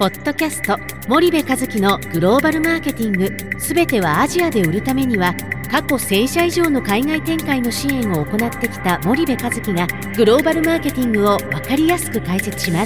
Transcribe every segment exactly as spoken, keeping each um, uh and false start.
ポッドキャスト森部一樹のグローバルマーケティング、すべてはアジアで売るためには、過去せんしゃ以上の海外展開の支援を行ってきた森部一樹がグローバルマーケティングを分かりやすく解説します。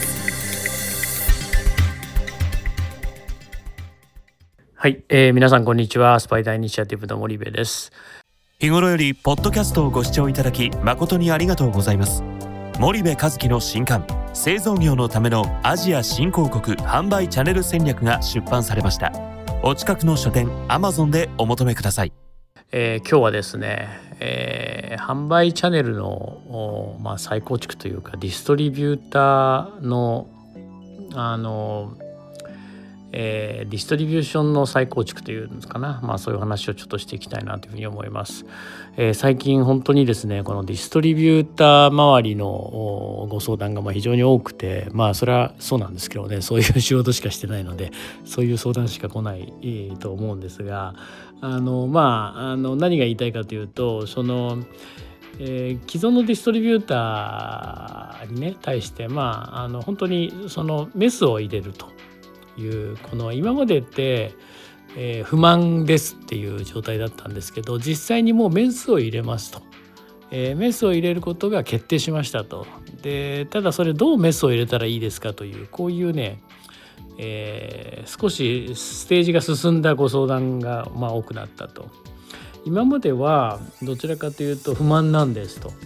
はい、えー、皆さんこんにちは。スパイダーイニシアティブの森部です。 日頃よりポッドキャストをご視聴いただき誠にありがとうございます。森部一樹の新刊、製造業のためのアジア新興国販売チャンネル戦略が出版されました。お近くの書店 Amazon でお求めください。 えー、今日はですね、えー、販売チャンネルの、まあ、再構築というかディストリビューターのあのえー、ディストリビューションの再構築というんですかな、まあ、そういう話をちょっとしていきたいなというふうに思います。えー、最近本当にですね、このディストリビューター周りのご相談がまあ非常に多くて、まあそれはそうなんですけどね、そういう仕事しかしてないのでそういう相談しか来ない、えー、と思うんですが、あのまああの何が言いたいかというと、そのえー、既存のディストリビューターにね対して、まああの本当にそのメスを入れるという、この今までって、えー、不満ですっていう状態だったんですけど、実際にもうメスを入れますと、えー、メスを入れることが決定しましたと。でただそれどうメスを入れたらいいですかという、こういうね、えー、少しステージが進んだご相談がまあ多くなったと。今まではどちらかというと不満なんですと、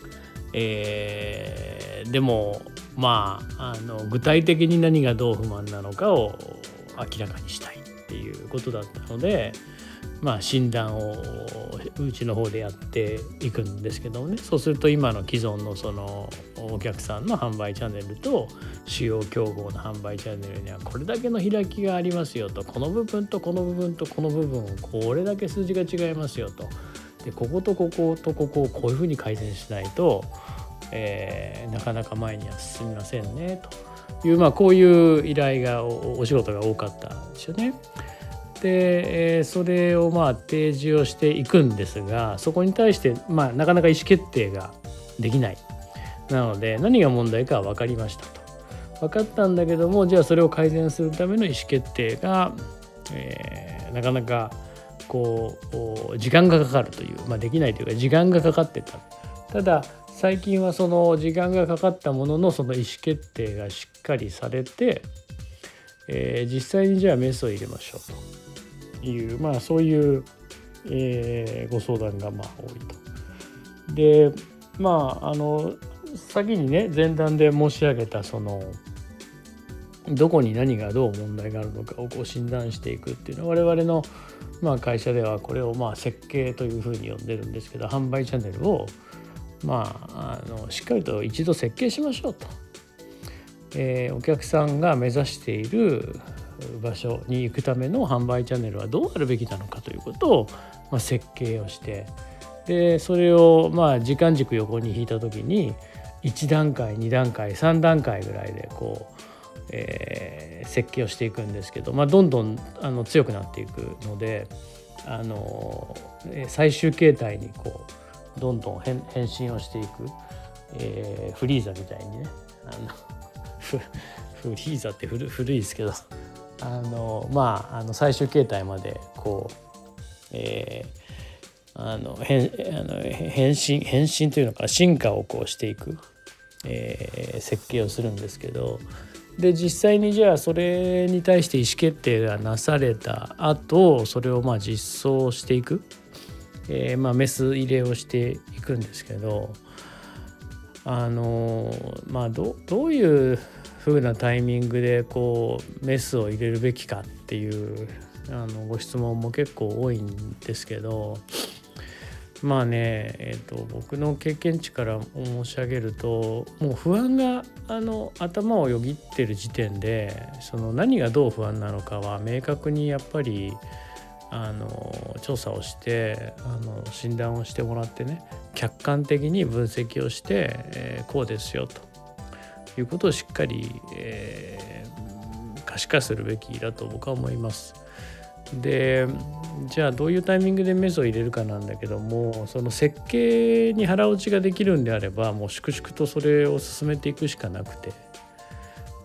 えー、でもまあ、あの具体的に何がどう不満なのかを明らかにしたいっていうことだったので、まあ、診断をうちの方でやっていくんですけどもね。そうすると今の既存のそのお客さんの販売チャンネルと主要競合の販売チャンネルにはこれだけの開きがありますよと、この部分とこの部分とこの部分をこれだけ数字が違いますよと、でこことこことここをこういうふうに改善しないとえー、なかなか前には進みませんねという、まあ、こういう依頼が お, お仕事が多かったんですよね。で、えー、それをまあ提示をしていくんですが、そこに対して、まあ、なかなか意思決定ができない。なので何が問題かは分かりましたと。分かったんだけども、じゃあそれを改善するための意思決定が、えー、なかなかこう時間がかかるという、まあ、できないというか時間がかかってた。ただ最近はその時間がかかったもののその意思決定がしっかりされて、えー、実際にじゃあメスを入れましょうという、まあそういう、えー、ご相談がまあ多いと。でまああの先にね前段で申し上げたそのどこに何がどう問題があるのかをこう診断していくっていうのは、我々のまあ会社ではこれをまあ設計というふうに呼んでるんですけど、販売チャンネルをまあ、あのしっかりと一度設計しましょうと、えー、お客さんが目指している場所に行くための販売チャンネルはどうあるべきなのかということを、まあ、設計をして、でそれをまあ時間軸横に引いた時にいち段階に段階さん段階ぐらいでこう、えー、設計をしていくんですけど、まあ、どんどんあの強くなっていくので、あの最終形態にこうどんどん 変, 変身をしていく、えー、フリーザみたいにね、あのフ, フリーザって古, 古いですけど、あのまああの最終形態までこう、えー、あの変あの変身変身というのか進化をこうしていく、えー、設計をするんですけど、で実際にじゃあそれに対して意思決定がなされた後、それをまあ実装していく。えーまあ、メス入れをしていくんですけど、あのまあ ど, どういう風なタイミングでこうメスを入れるべきかっていうあのご質問も結構多いんですけど、まあね、えーと、僕の経験値から申し上げると、もう不安があの頭をよぎってる時点で、その何がどう不安なのかは明確にやっぱりあの調査をしてあの診断をしてもらってね、客観的に分析をして、えー、こうですよということをしっかり、えー、可視化するべきだと僕は思います。でじゃあどういうタイミングでメスを入れるかなんだけども、その設計に腹落ちができるんであればもう粛々とそれを進めていくしかなくて、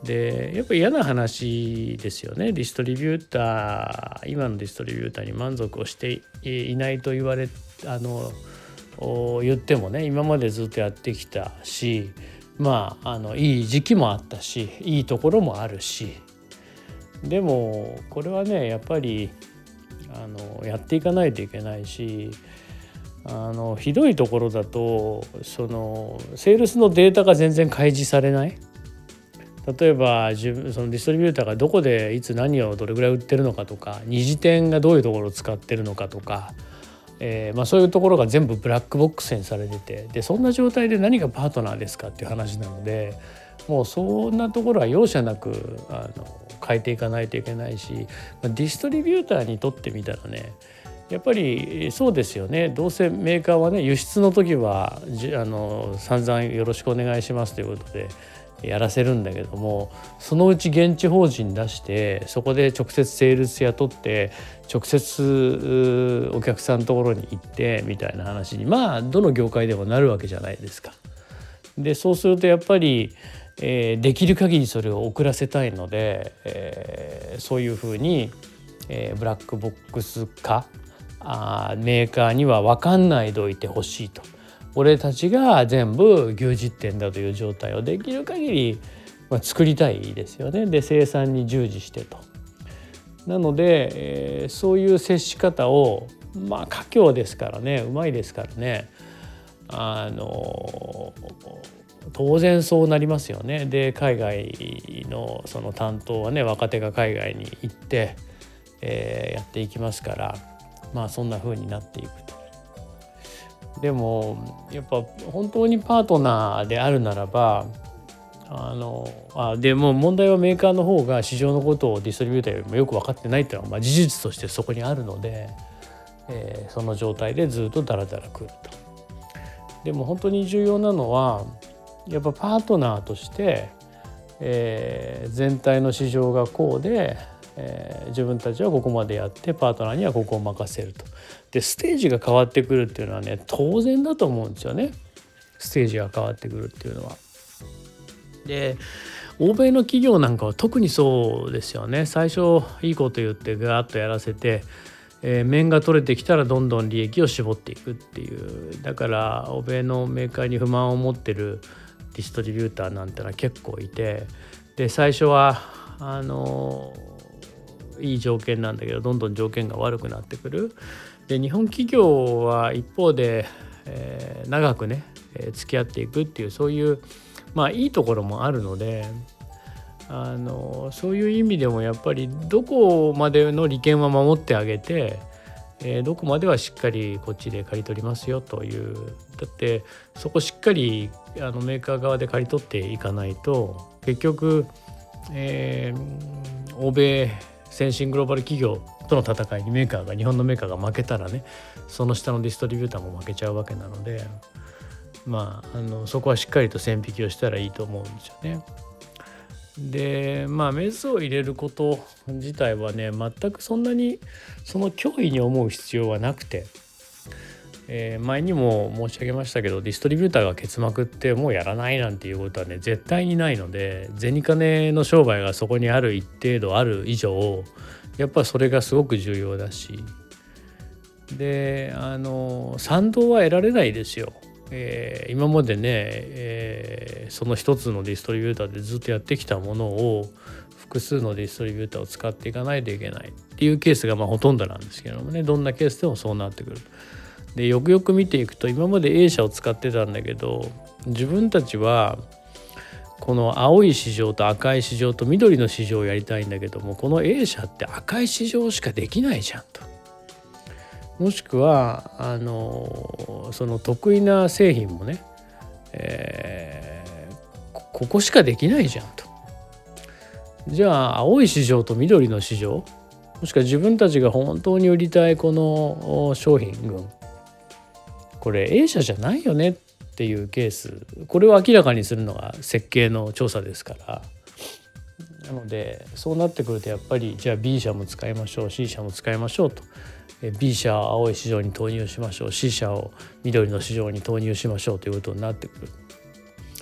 でやっぱり嫌な話ですよね。ディストリビューター今のディストリビューターに満足をしていないと言われあの言ってもね、今までずっとやってきたし、まああのいい時期もあったしいいところもあるし、でもこれはねやっぱりあのやっていかないといけないし、あのひどいところだとそのセールスのデータが全然開示されない。例えば自分そのディストリビューターがどこでいつ何をどれぐらい売ってるのかとか、二次店がどういうところを使ってるのかとか、えーまあ、そういうところが全部ブラックボックスにされてて、でそんな状態で何がパートナーですかっていう話なので、もうそんなところは容赦なくあの変えていかないといけないし、ディストリビューターにとってみたらね、やっぱりそうですよね。どうせメーカーはね輸出の時はじあの散々よろしくお願いしますということでやらせるんだけども、そのうち現地法人出してそこで直接セールス雇って直接お客さんのところに行ってみたいな話にまあどの業界でもなるわけじゃないですか。でそうするとやっぱり、えー、できる限りそれを遅らせたいので、えー、そういうふうに、えー、ブラックボックス化あメーカーには分かんないでおいてほしいと。俺たちが全部牛耳ってんだという状態をできる限り、まあ、作りたいですよね。で生産に従事してと。なので、えー、そういう接し方をまあ華僑ですからね、うまいですからね、あの当然そうなりますよね。で海外のその担当はね、若手が海外に行って、えー、やっていきますから、まあそんな風になっていくと。でもやっぱ本当にパートナーであるならば、あのあでも問題はメーカーの方が市場のことをディストリビューターよりもよく分かってないっていうのはまあ事実としてそこにあるので、えー、その状態でずっとダラダラ来ると。でも本当に重要なのはやっぱパートナーとして、えー、全体の市場がこうで、えー、自分たちはここまでやってパートナーにはここを任せると。でステージが変わってくるっていうのはね当然だと思うんですよね。ステージが変わってくるっていうのは。で欧米の企業なんかは特にそうですよね。最初いいこと言ってガーッとやらせて、えー、面が取れてきたらどんどん利益を絞っていくっていう。だから欧米のメーカーに不満を持ってるディストリビューターなんてのは結構いて、で最初はあのいい条件なんだけどどんどん条件が悪くなってくる。で日本企業は一方で、えー、長くね、えー、付き合っていくっていうそういうまあいいところもあるので、あのそういう意味でもやっぱりどこまでの利権は守ってあげて、えー、どこまではしっかりこっちで刈り取りますよという。だってそこしっかりあのメーカー側で刈り取っていかないと結局、えー、欧米先進グローバル企業との戦いにメーカーが日本のメーカーが負けたらね、その下のディストリビューターも負けちゃうわけなので、まあ、あのそこはしっかりと線引きをしたらいいと思うんですよね。でまあメスを入れること自体はね全くそんなにその脅威に思う必要はなくて、えー、前にも申し上げましたけどディストリビューターが結膜ってもうやらないなんていうことはね絶対にないので、銭金の商売がそこにある一定度ある以上やっぱそれがすごく重要だし、であの賛同は得られないですよ。えー、今までね、えー、その一つのディストリビューターでずっとやってきたものを複数のディストリビューターを使っていかないといけないっていうケースがまあほとんどなんですけどもね、どんなケースでもそうなってくる。でよくよく見ていくと今まで A 社を使ってたんだけど、自分たちはこの青い市場と赤い市場と緑の市場をやりたいんだけども、この A 社って赤い市場しかできないじゃんと。もしくはあのその得意な製品もね、えー、ここしかできないじゃんと。じゃあ青い市場と緑の市場、もしくは自分たちが本当に売りたいこの商品群、これ A 社じゃないよねっていうケース、これを明らかにするのが設計の調査ですから。なのでそうなってくるとやっぱりじゃあ B 社も使いましょう C 社も使いましょうと、B 社を青い市場に投入しましょう C 社を緑の市場に投入しましょうということになってくる。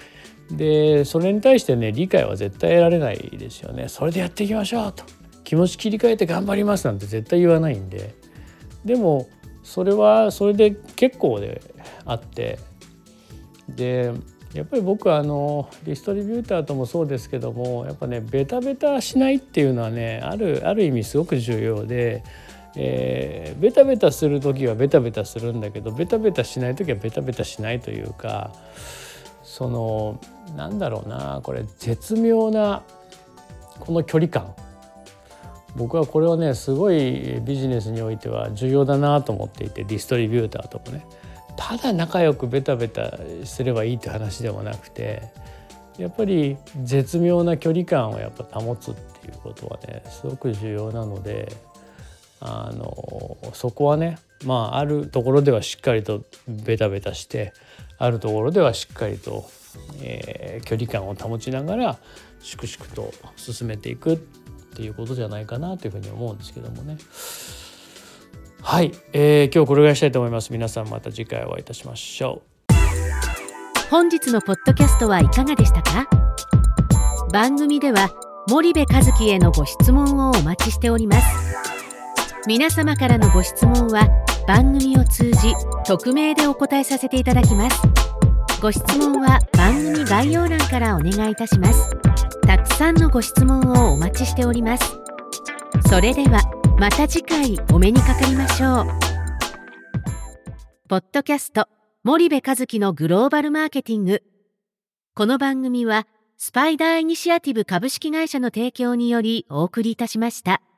でそれに対してね理解は絶対得られないですよね。それでやっていきましょうと、気持ち切り替えて頑張りますなんて絶対言わないんで、でもそれはそれで結構であって、でやっぱり僕はあのディストリビューターともそうですけども、やっぱねベタベタしないっていうのはねあるある意味すごく重要で、えー、ベタベタする時はベタベタするんだけど、ベタベタしない時はベタベタしないというか、そのなんだろうな、これ絶妙なこの距離感、僕はこれはねすごいビジネスにおいては重要だなと思っていて、ディストリビューターともね、ただ仲良くベタベタすればいいって話でもなくて、やっぱり絶妙な距離感をやっぱ保つっていうことはねすごく重要なので、あのそこはね、まああるところではしっかりとベタベタして、あるところではしっかりと、えー、距離感を保ちながら粛々と進めていくっていうことじゃないかなというふうに思うんですけどもね。はい、えー、今日これぐらいしたいと思います。皆さんまた次回お会いいたしましょう。 本日のポッドキャストはいかがでしたか？番組では森部一樹へのご質問をお待ちしております。皆様からのご質問は番組を通じ匿名でお答えさせていただきます。ご質問は番組概要欄からお願いいたします。たくさんのご質問をお待ちしております。それではまた次回お目にかかりましょう。ポッドキャスト森部一樹のグローバルマーケティング。この番組はスパイダーイニシアティブ株式会社の提供によりお送りいたしました。